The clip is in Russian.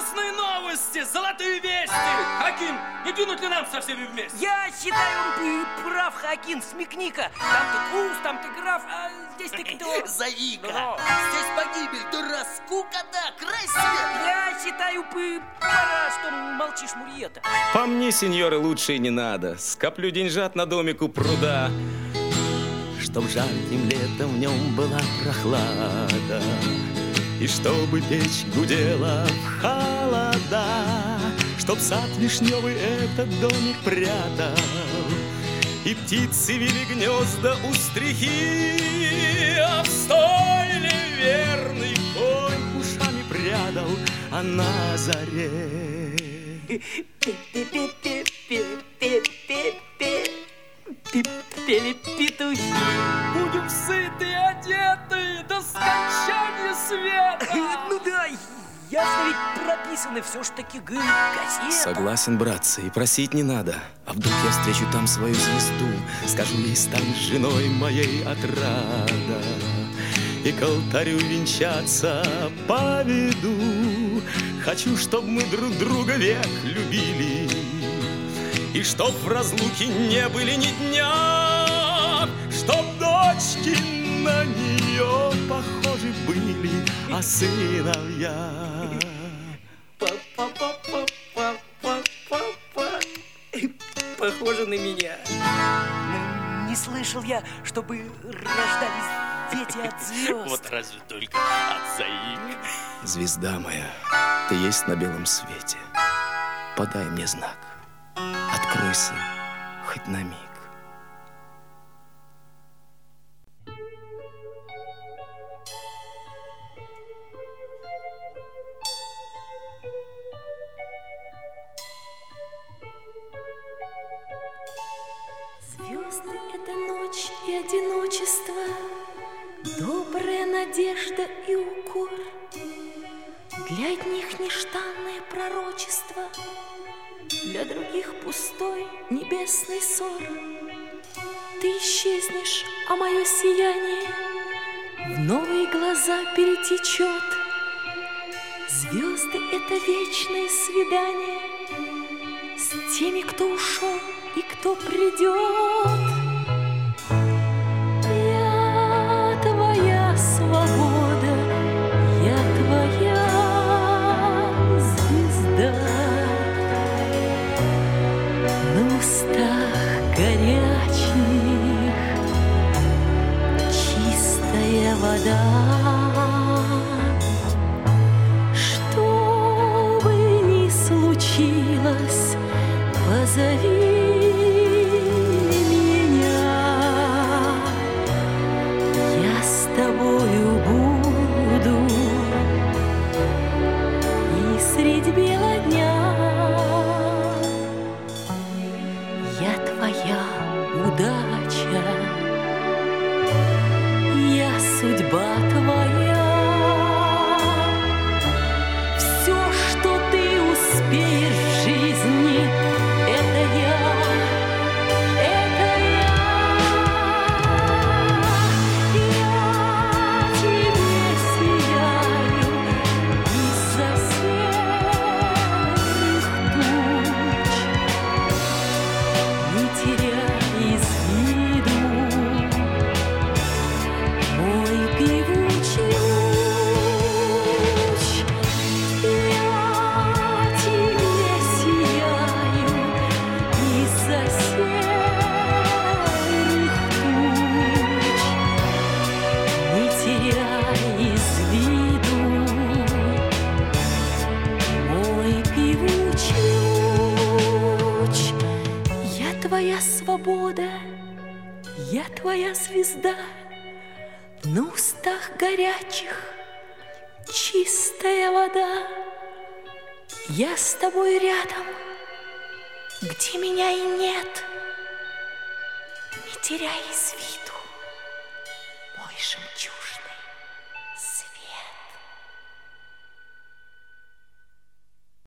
Радостные новости, золотые вести! Хаким, не дунуть ли нам со всеми вместе? Я считаю, он прав, Хаким, смекни-ка. Там ты туз, там ты граф, а здесь ты кто? Зови-ка. Здесь погибель, дура, скукота, край света. Я считаю, пора, что молчишь, Мурьета. По мне, сеньоры, лучше и не надо. Скоплю деньжат на домик у пруда, чтоб жарким летом в нем была прохлада, и чтобы печь гудела в холода, чтоб сад вишневый этот домик прятал, и птицы вели гнезда у стрихи, а в стойле верный конь ушами прядал, а на заре Пели петухи. Будем сыты и одеты до скончания света. Ну да, ясно ведь прописано все ж таки газета. Согласен, братцы, и просить не надо. А вдруг я встречу там свою звезду, скажу ей, станешь женой моей отрада, и к алтарю венчаться поведу. Хочу, чтоб мы друг друга век любили, и чтоб в разлуке не были ни дня, чтоб дочки на нее похожи были, а сыновья похоже на меня. Не слышал я, чтобы рождались дети от звезд. Вот разве только от заик. Звезда моя, ты есть на белом свете. Подай мне знак, откройся хоть на миг. Звезды — это ночь и одиночество, добрая надежда и укор. Для одних нежданное пророчество, для других пустой небесный ссор. Ты исчезнешь, а мое сияние в новые глаза перетечет. Звезды — это вечное свидание с теми, кто ушел и кто придет. Я твоя свобода, я твоя звезда. На устах горячих чистая вода. Что бы ни случилось, позови меня, я с тобою буду и средь бела дня. Я твоя удача, я судьба твоя. Все, что ты успеешь в жизни, это я, это я. Я тебе сияю из-за серых туч. Не теряй из виду мой певучий луч. Я тебе сияю из-за серых туч. Не теряй из виду мой певучий луч. Я твоя свобода, я твоя звезда. На устах горячих чистая вода. Я с тобой рядом, где меня и нет. Не теряй из виду мой жемчужный